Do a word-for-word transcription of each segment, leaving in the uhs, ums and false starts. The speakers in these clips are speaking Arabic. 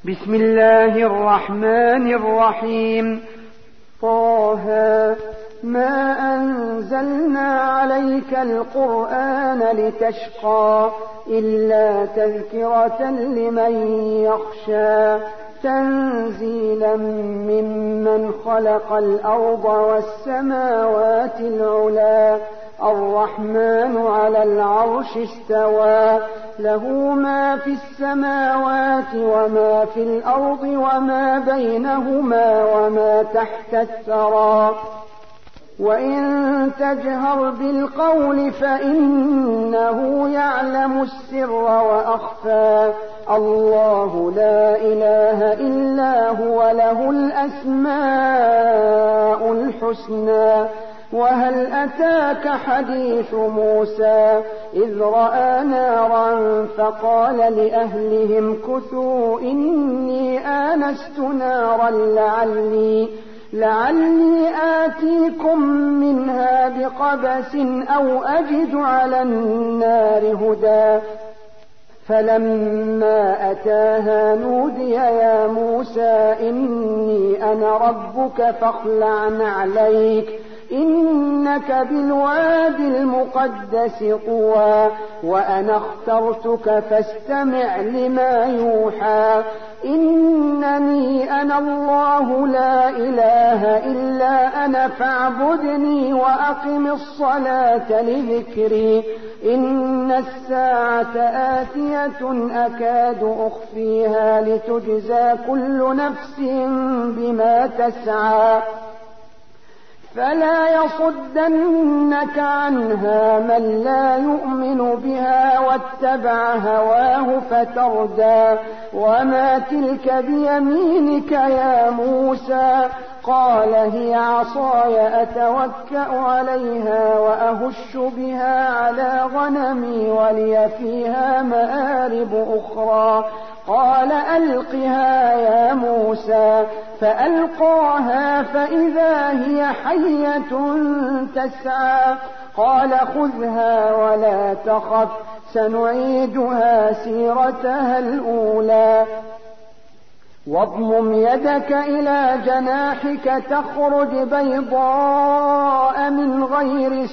بسم الله الرحمن الرحيم. طه ما أنزلنا عليك القرآن لتشقى إلا تذكرة لمن يخشى تنزيلا ممن خلق الأرض والسماوات العلى الرحمن على العرش استوى له ما في السماوات وما في الأرض وما بينهما وما تحت الثرى وإن تجهر بالقول فإنه يعلم السر وأخفى الله لا إله إلا هو له الأسماء الحسنى. وهل أتاك حديث موسى إذ رأى نارا فقال لأهلهم كثوا إني آنست نارا لعلي لعلي آتيكم منها بقبس أو أجد على النار هدى فلما أتاها نودي يا موسى إني أنا ربك فاخلع نعليك إنك بالوادي المقدس طوى وأنا اخترتك فاستمع لما يوحى إنني أنا الله لا إله إلا أنا فاعبدني وأقم الصلاة لذكري إن الساعة آتية أكاد أخفيها لتجزى كل نفس بما تسعى فلا يصدنك عنها من لا يؤمن بها واتبع هواه فتردى وما تلك بيمينك يا موسى قال هي عصاي أتوكأ عليها وأهش بها على غنمي ولي فيها مآرب أخرى قال ألقها يا موسى فألقاها فإذا هي حية تسعى قال خذها ولا تخف سنعيدها سيرتها الأولى واضمم يدك إلى جناحك تخرج بيضاء من غير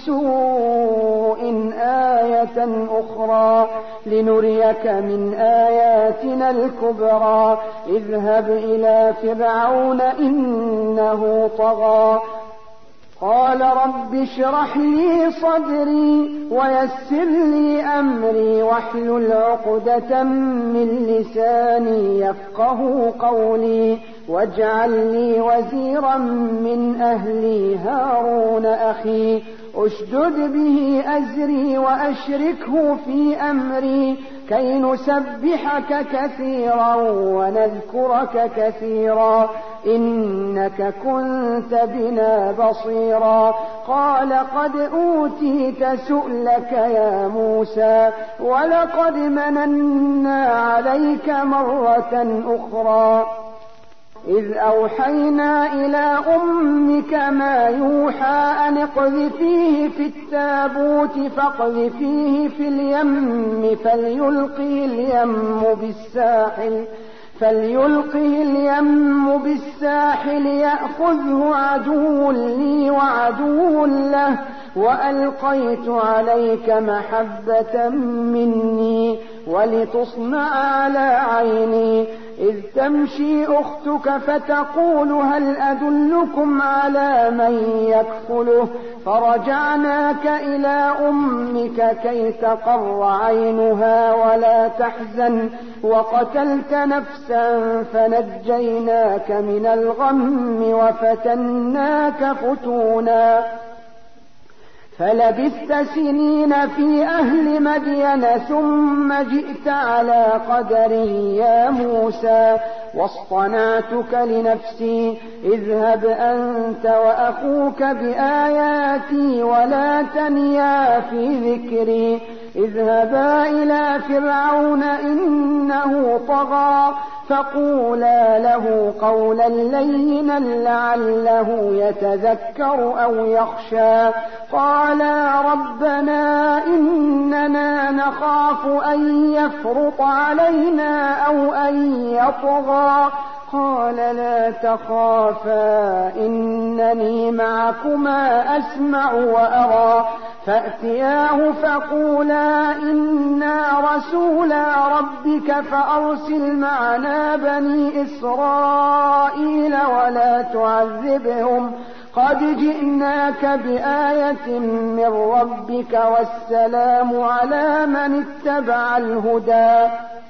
سوء آية أخرى لنريك من آياتنا الكبرى اذهب إلى فرعون إنه طغى قال رب اشرح لي صدري ويسر لي أمري واحلل عقدة من لساني يفقه قولي واجعل لي وزيرا من أهلي هارون أخي أشدد به أزري وأشركه في أمري كي نسبحك كثيرا ونذكرك كثيرا إنك كنت بنا بصيرا قال قد أوتيت سؤلك يا موسى ولقد مننا عليك مرة أخرى إذ أوحينا إلى أمك ما يوحى أن اقذفيه في التابوت فاقذفيه في اليم فليلقه اليم بالساحل فليلقه اليم بالساحل يأخذه عدو لي وعدو له وألقيت عليك محبة مني ولتصنع على عيني إذ تمشي أختك فتقول هل أدلكم على من يكفله فرجعناك إلى أمك كي تقر عينها ولا تحزن وقتلت نفسا فنجيناك من الغم وفتناك فتونا فلبثت سنين في أهل مدين ثم جئت على قدري يا موسى واصطنعتك لنفسي اذهب أنت وأخوك بآياتي ولا تنيا في ذكري اذهبا إلى فرعون إنه طغى فقولا له قولا لينا لعله يتذكر أو يخشى. قالا ربنا إننا نخاف أن يفرط علينا أو أن يطغى. قال لا تخافا إنني معكما أسمع وأرى. فأتياه فقولا إنا رسولا ربك فأرسل معنا بني إسرائيل ولا تعذبهم قد جئناك بآية من ربك والسلام على من اتبع الهدى.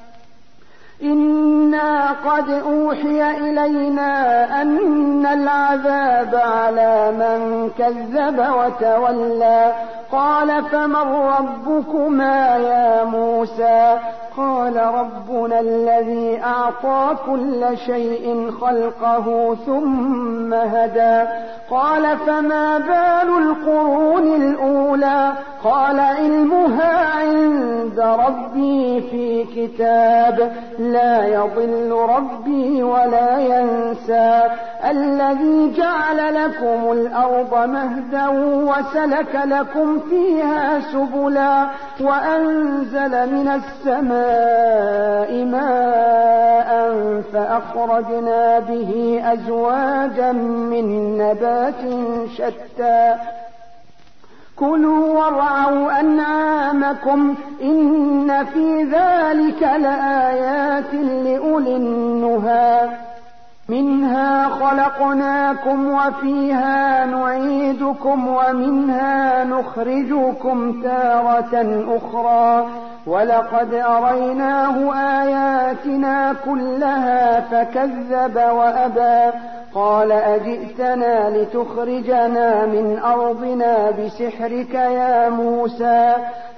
إنا قد أوحي إلينا أن العذاب على من كذب وتولى. قال فمن ربكما يا موسى؟ قال ربنا الذي أعطى كل شيء خلقه ثم هدى. قال فما بال القرون الأولى؟ قال علمها عند ربي في كتاب لا يضل ربي ولا ينسى. الذي جعل لكم الأرض مهدا وسلك لكم فيها سبلا وأنزل من السماء ماء فأخرجنا به أزواجا من نبات شتى كلوا وارعوا أنعامكم إن في ذلك لآيات لأولي النهى. منها خلقناكم وفيها نعيدكم ومنها نخرجكم تارة أخرى ولقد أريناه آياتنا كلها فكذب وأبى. قال أجئتنا لتخرجنا من أرضنا بسحرك يا موسى؟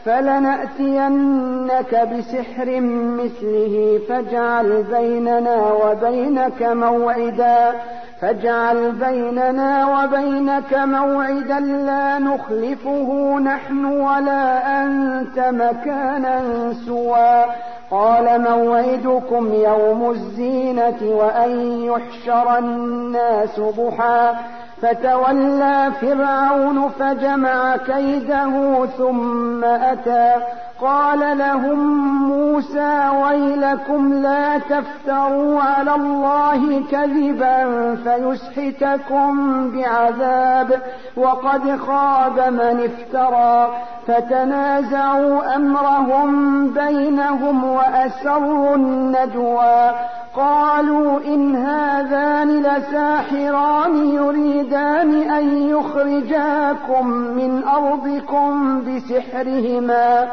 فلنأتينك بسحر مثله فاجعل بيننا وبينك موعدا فاجعل بيننا وبينك موعدا لا نخلفه نحن ولا أنت مكانا سوى. قال موعدكم يوم الزينة وأن يحشر الناس ضحى. فتولى فرعون فجمع كيده ثم أتى. قال لهم موسى ويلكم لا تفتروا على الله كذبا فيسحتكم بعذاب وقد خاب من افترى. فتنازعوا أمرهم بينهم وأسروا النجوى. قالوا إن هذان لساحران يريدان أن يخرجاكم من أرضكم بسحرهما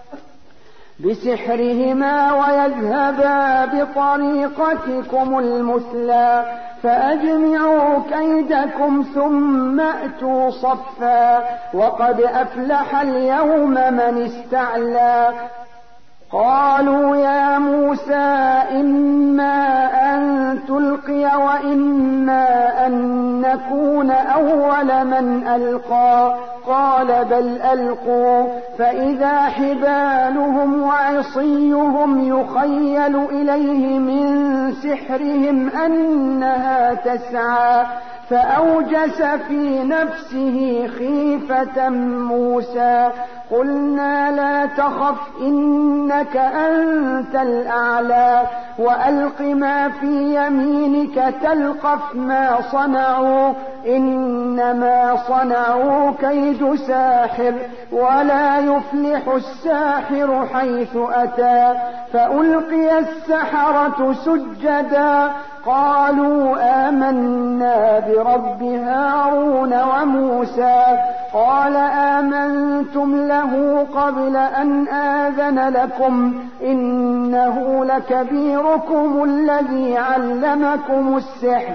بسحرهما ويذهبا بطريقتكم المثلى فأجمعوا كيدكم ثم أتوا صفا وقد أفلح اليوم من استعلى. قالوا يا موسى إما أن تلقي وإما أن نكون أول من ألقى. قال بل ألقوا فإذا حبالهم وعصيهم يخيل إليه من سحرهم أنها تسعى. فأوجس في نفسه خيفة موسى. قلنا لا تخف إنك أنت الأعلى وألق ما في يمينك تلقف ما صنعوا إنما صنعوا كيد ساحر ولا يفلح الساحر حيث أتى. فألقي السحرة سجدا قالوا آمنا برب هارون وموسى. قال آمنتم له قبل أن آذن لكم إنه لكبيركم الذي علمكم السحر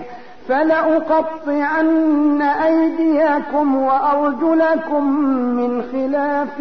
فلأقطعن أيديكم وأرجلكم من خلاف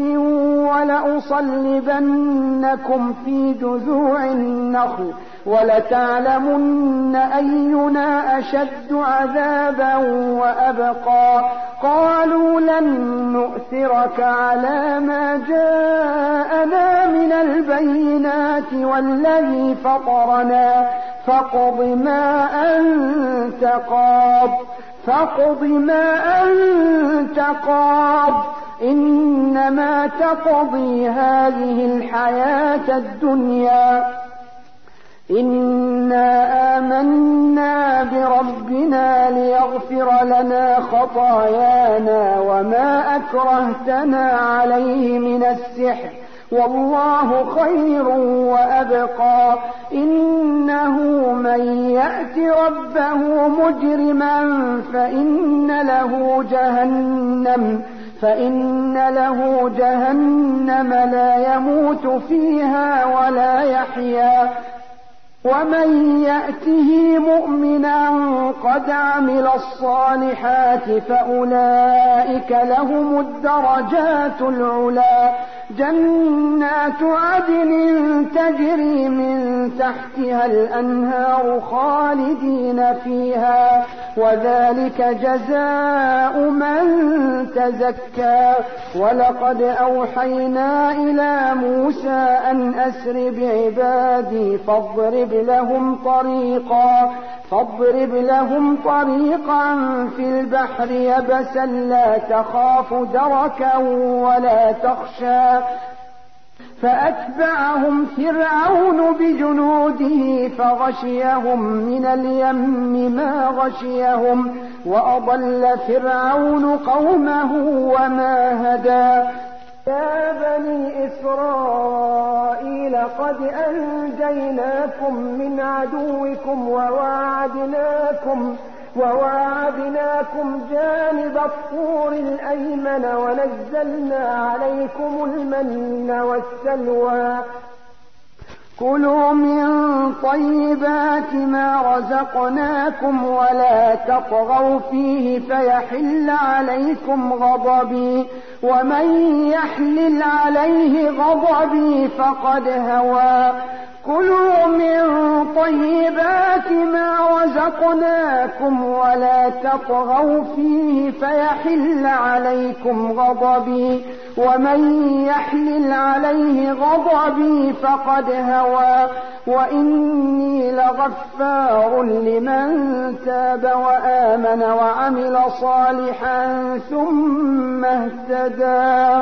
ولأصلبنكم في جذوع النخل ولتعلمن أينا أشد عذابا وأبقى. قالوا لن نؤثرك على ما جاءنا من البينات والذي فطرنا فاقض ما أنت قاض فاقض ما أنت قاض إنما تقضي هذه الحياة الدنيا إنا آمنا بربنا ليغفر لنا خطايانا وما أكرهتنا عليه من السحر والله خير وأبقى إنه من يأت ربه مجرما فإن له جهنم فإن له جهنم لا يموت فيها ولا يحيا ومن يأته مؤمنا قد عمل الصالحات فأولئك لهم الدرجات العلى جنات عدن تجري من تحتها الأنهار خالدين فيها وذلك جزاء من تزكى ولقد أوحينا إلى موسى أن أسر بعبادي فاضرب لهم طريقا فاضرب لهم طريقا في البحر يبسا لا تخاف دركا ولا تخشى فأتبعهم فرعون بجنوده فغشيهم من اليم ما غشيهم وأضل فرعون قومه وما هدى يا بني إسرائيل قد أنجيناكم من عدوكم وواعدناكم وواعدناكم جانب الطور الأيمن ونزلنا عليكم المن والسلوى كلوا من طيبات ما رزقناكم ولا تطغوا فيه فيحل عليكم غضبي ومن يحلل عليه غضبي فقد هوى كلوا من طيبات ما رزقناكم ولا تطغوا فيه فيحل عليكم غضبي ومن يحلل عليه غضبي فقد هوى وإني لغفار لمن تاب وآمن وعمل صالحا ثم اهتدى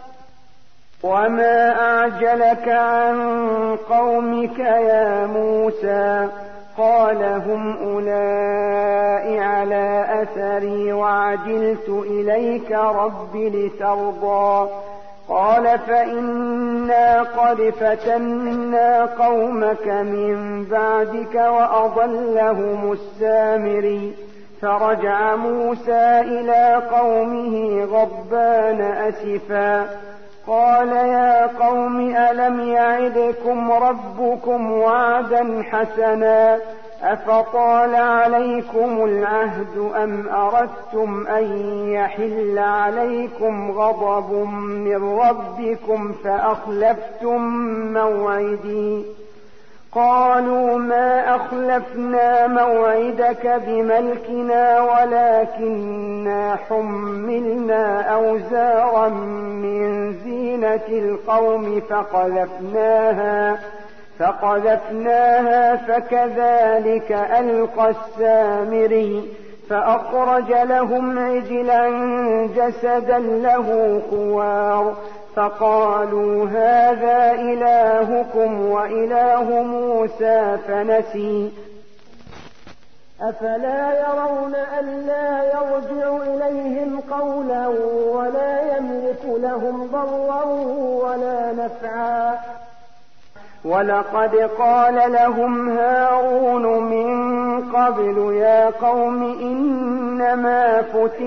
وما أعجلك عن قومك يا موسى قال هم أولئك على أثري وعجلت إليك رب لترضى قال فإنا قد فتنا قومك من بعدك وأضلهم السامري فرجع موسى إلى قومه غضبان أسفا قال يا قوم ألم يعدكم ربكم وعدا حسنا أفطال عليكم العهد أم أردتم أن يحل عليكم غضب من ربكم فأخلفتم موعدي قالوا ما أخلفنا موعدك بملكنا ولكننا حملنا أوزارا من زينة القوم فقذفناها فقذفناها فكذلك ألقى السامري فأخرج لهم عجلا جسدا له خوار فقالوا هذا إلهكم وإله موسى فنسي أفلا يرون ألا يرجع إليهم قولا ولا يملك لهم ضرا ولا نفعا ولقد قال لهم هارون من قبل يا قوم إنما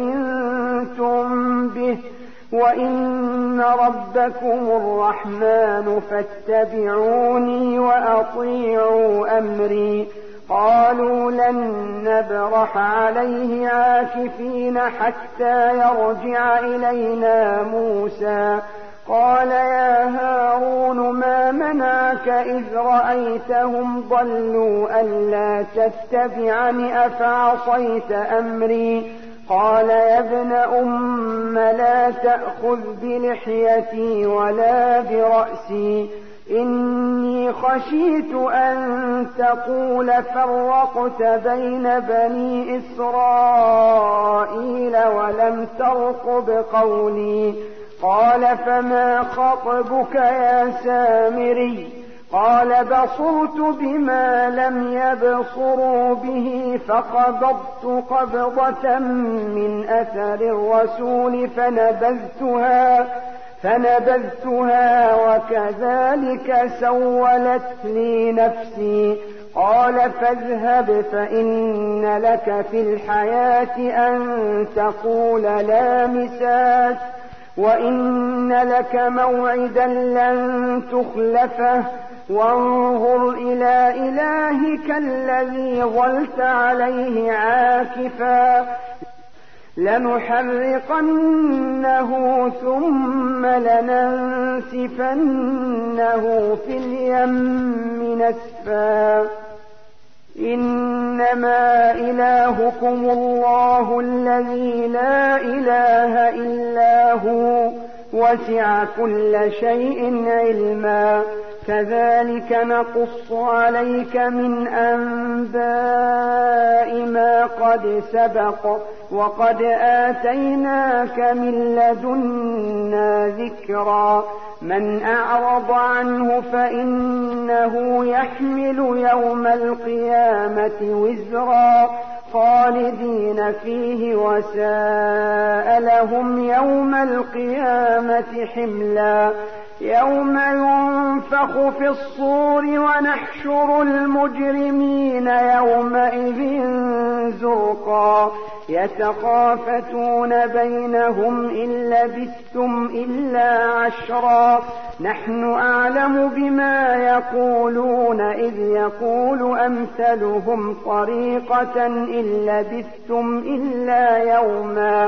فتنتم به وإن ربكم الرحمن فاتبعوني وأطيعوا أمري قالوا لن نبرح عليه عاكفين حتى يرجع إلينا موسى قال يا هارون ما منعك إذ رأيتهم ضلوا ألا تتبعني أفعصيت أمري قال يا ابن أم لا تأخذ بلحيتي ولا برأسي إني خشيت أن تقول فرقت بين بني إسرائيل ولم ترقب قولي. قال فما خطبك يا سامري؟ قال بصرت بما لم يبصروا به فقبضت قبضة من أثر الرسول فنبذتها فنبذتها وكذلك سولت لي نفسي. قال فاذهب فإن لك في الحياة أن تقول لا مساس وإن لك موعدا لن تخلفه وانظر إلى إلهك الذي ظلت عليه عاكفا لنحرقنه ثم لننسفنه في اليم نسفا. إنما إلهكم الله الذي لا إله إلا هو وسع كل شيء علما. كذلك نقص عليك من أنباء ما قد سبق وقد آتيناك من لدنا ذكرا. من أعرض عنه فإنه يحمل يوم القيامة وزرا خالدين فيه وساء لهم يوم القيامة حملا. يوم ينفخ في الصور ونحشر المجرمين يومئذ زرقا يتخافتون بينهم إن لبثتم إلا عشرا نحن أعلم بما يقولون إذ يقول أمثلهم طريقة إن لبثتم إلا يوما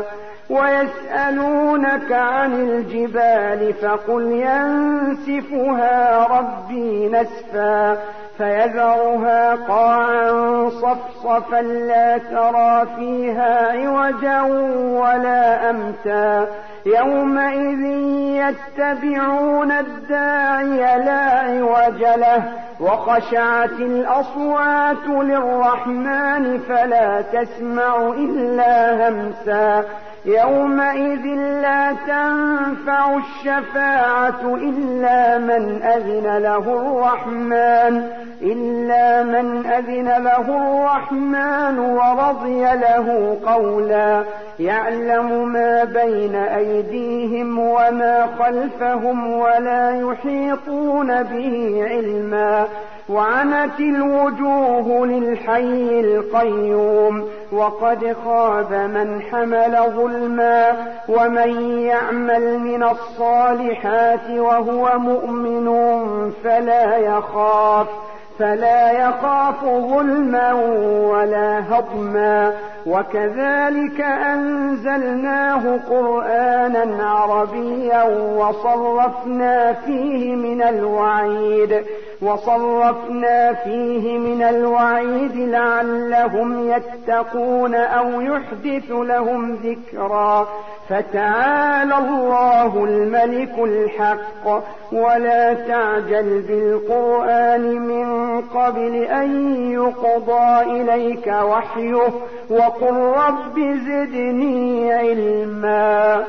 ويسألونك عن الجبال فقل ينسفها ربي نسفا فيذرها قاعا صفصفا لا ترى فيها عوجا ولا أمتا. يومئذ يتبعون الداعي لا عوج له وخشعت الأصوات للرحمن فلا تسمع إلا همسا. يومئذ لا تنفع الشفاعة إلا من أذن له الرحمن إلا من أذن له الرحمن ورضي له قولا. يعلم ما بين أيديهم وما خلفهم ولا يحيطون به علما. وعنت الوجوه للحي القيوم وقد خاب من حمل ظلما. ومن يعمل من الصالحات وهو مؤمن فلا يخاف فلا يخاف ظلما ولا هضما. وكذلك أنزلناه قرآنا عربيا وصرفنا فيه من الوعيد وصرفنا فيه من الوعيد لعلهم يتقون أو يحدث لهم ذكرا. فتعالى الله الملك الحق ولا تعجل بالقرآن من قبل أن يقضى إليك وحيه وقل رب زدني علما.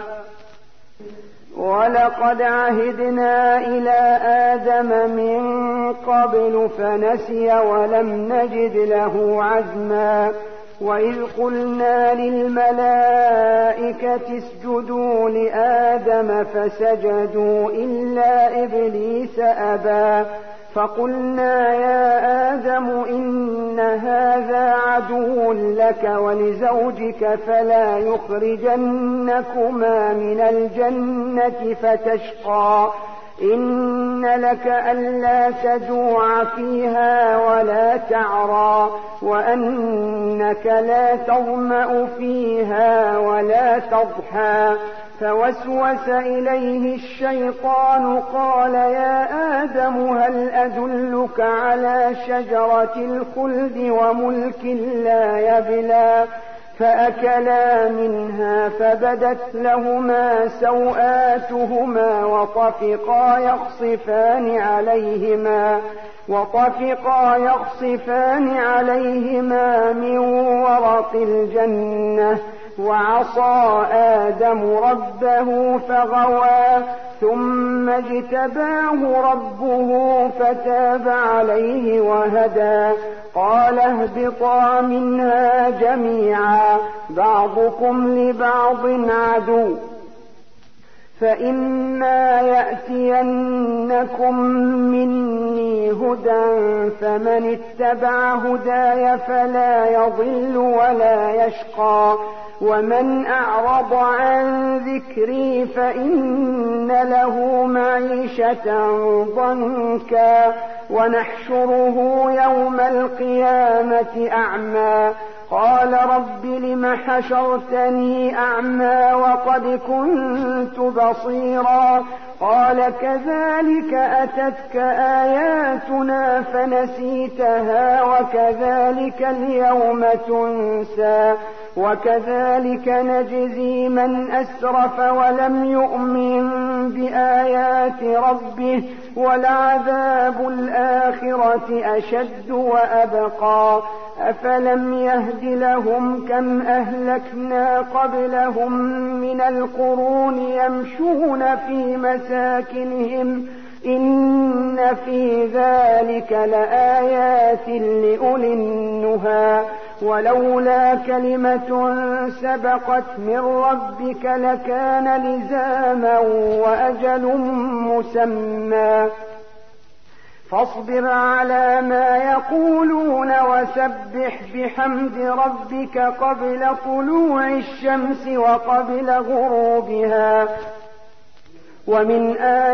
ولقد عهدنا إلى آدم من قبل فنسي ولم نجد له عزما. وإذ قلنا للملائكة اسجدوا لآدم فسجدوا إلا إبليس أبى فقلنا يا آدم إن هذا عدو لك ولزوجك فلا يخرجنكما من الجنة فتشقى. إن لك ألا تجوع فيها ولا تعرى وأنك لا تظمأ فيها ولا تضحى. فوسوس إليه الشيطان قال يا آدم هل أدلك على شجرة الخلد وملك لا يبلى فأكلا منها فبدت لهما سوآتهما وطفقا يخصفان عليهما وطفقا يخصفان عليهما من ورق الجنة وعصى آدم ربه فغوى ثم اجتباه ربه فتاب عليه وهدى قال اهبطا منها جميعا بعضكم لبعض عدو فإما يأتينكم مني هدى فمن اتبع هداي فلا يضل ولا يشقى ومن أعرض عن ذكري فإن له معيشة ضنكا ونحشره يوم القيامة أعمى قال رب لم حشرتني أعمى وقد كنت بصيرا قال كذلك أتتك آياتنا فنسيتها وكذلك اليوم تنسى وكذلك نجزي من أسرف ولم يؤمن بآيات ربه ولعذاب الآخرة أشد وأبقى أفلم يهد لهم كم أهلكنا قبلهم من القرون يمشون في مساكنهم إن في ذلك لآيات لأولي النهى ولولا كلمة سبقت من ربك لكان لزاما وأجل مسمى فاصبر على ما يقولون وسبح بحمد ربك قبل طلوع الشمس وقبل غروبها ومن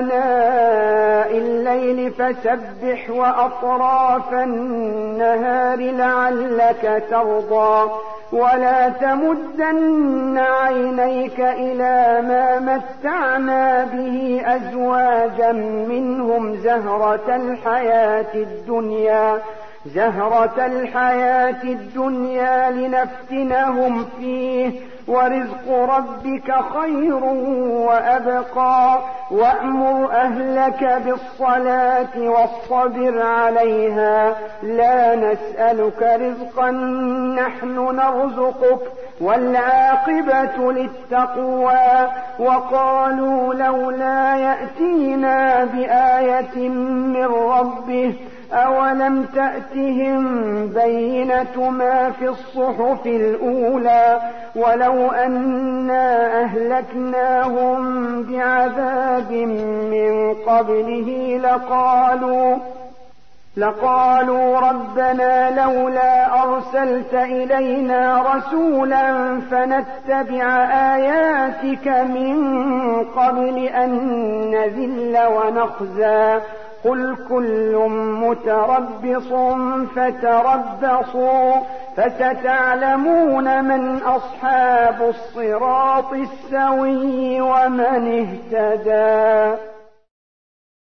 آناء الليل فسبح وأطراف النهار لعلك ترضى ولا تمدن عينيك إلى ما متعنا به أزواجا منهم زهرة الحياة الدنيا زهرة الحياة الدنيا لنفتنهم فيه ورزق ربك خير وأبقى وأمر أهلك بالصلاة واصطبر عليها لا نسألك رزقا نحن نرزقك والعاقبة للتقوى وقالوا لولا يأتينا بآية من ربه أولم تأتهم بينة ما في الصحف الأولى ولو أنا أهلكناهم بعذاب من قبله لقالوا لقالوا ربنا لولا أرسلت إلينا رسولا فنتبع آياتك من قبل أن نذل ونخزى قل كل متربص فتربصوا فستعلمون من أصحاب الصراط السوي ومن اهتدى.